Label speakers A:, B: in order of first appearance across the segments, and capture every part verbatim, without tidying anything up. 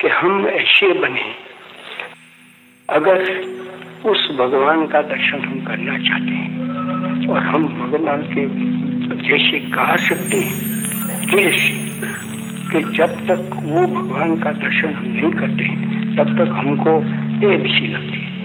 A: कि हम ऐसे बने, अगर उस भगवान का दर्शन हम करना चाहते हैं और हम भगवान के जैसे गा सकते हैं दिल से, कि जब तक वो भगवान का दर्शन हम नहीं करते तब तक हमको एक सी लगती है।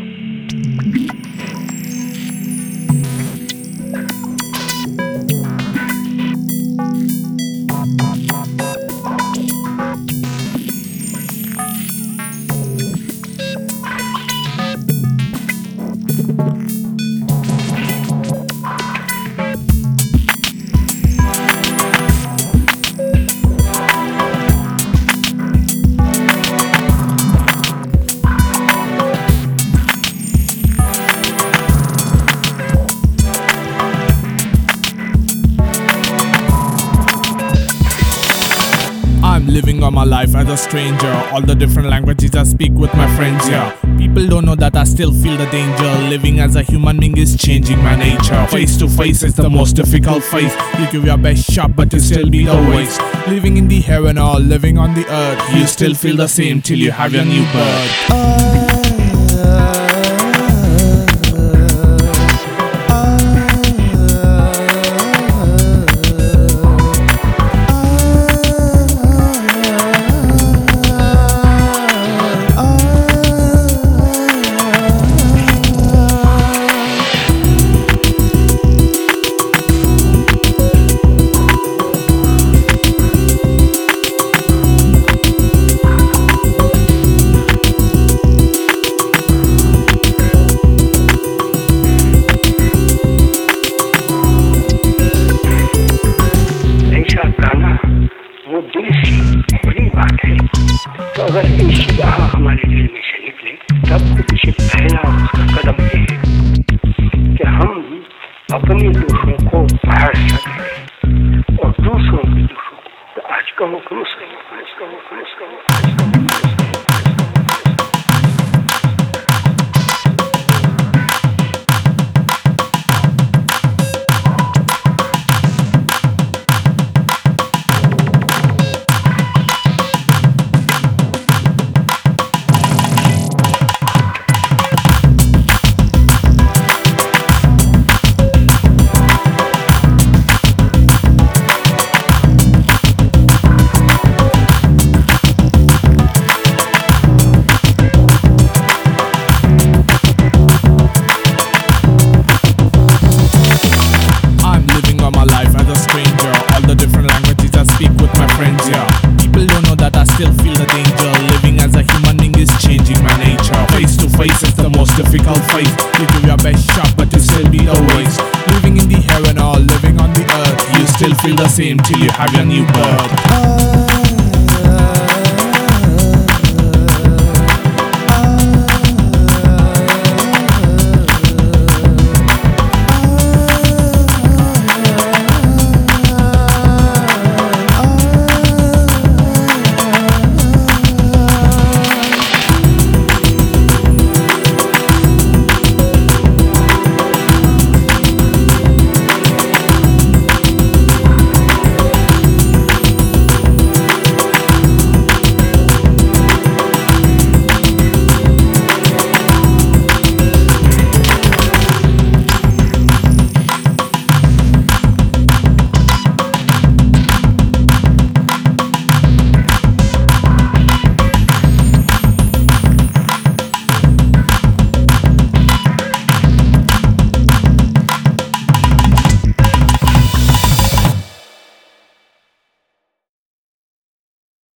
B: Living all my life as a stranger, all the different languages I speak with my friends here. Yeah. People don't know that I still feel the danger. Living as a human being is changing my nature. Face to face is the most difficult phase. You give your best shot but you still be the waste. Living in the heaven or living on the earth, you still feel the same till you have your new birth. uh,
A: तो अगर ऐसी आह हमारे दिल में से निकले तब पीछे पहला उसका कदम ये है कि हम अपने दोषों को बाहर सकें और दूसरों के दोषों को, तो आज कहो क्रूस कहो, आज कहो क्रूस कहो, आज कहो।
B: Still feel the danger. Living as a human being is changing my nature. Face to face is the most difficult phase. You give your best shot but you still be the waste. Living in the heaven or living on the earth, you still feel the same till you have your new birth.